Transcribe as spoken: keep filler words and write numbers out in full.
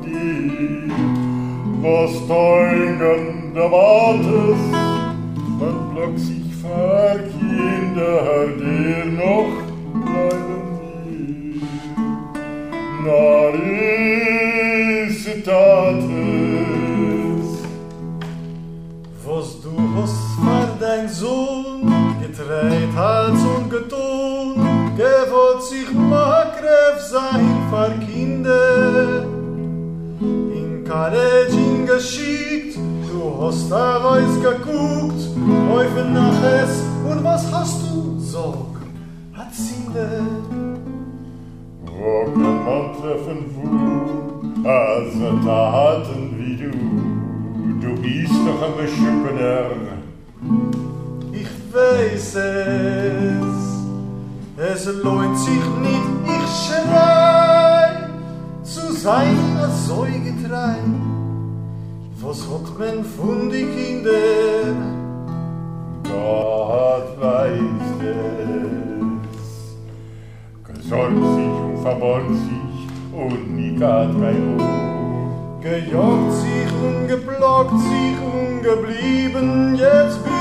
Kind, was teugen der Mates, man plötzlich für Kinder, die noch bleiben nie. Na, ist Tates, was du hast für dein Sohn getreut, Hals und getun, gewollt sich Makref sein für Kinder. In Kaledin geschickt, du hast daraus geguckt, häufen nach es, und was hast du? Sog, hat Sinde. Wo kann man treffen, wo, als Taten wie du, du bist doch ein Beschüppener. Ich weiß es, es lohnt sich nicht, ich schrei, zu sein als Säugetrei. Was hat man von die Kinder? Gott weiß es. Gesorgt sich und verborgt sich und nie gab drei Uhr. Gejagt sich und geblockt sich und geblieben, jetzt bin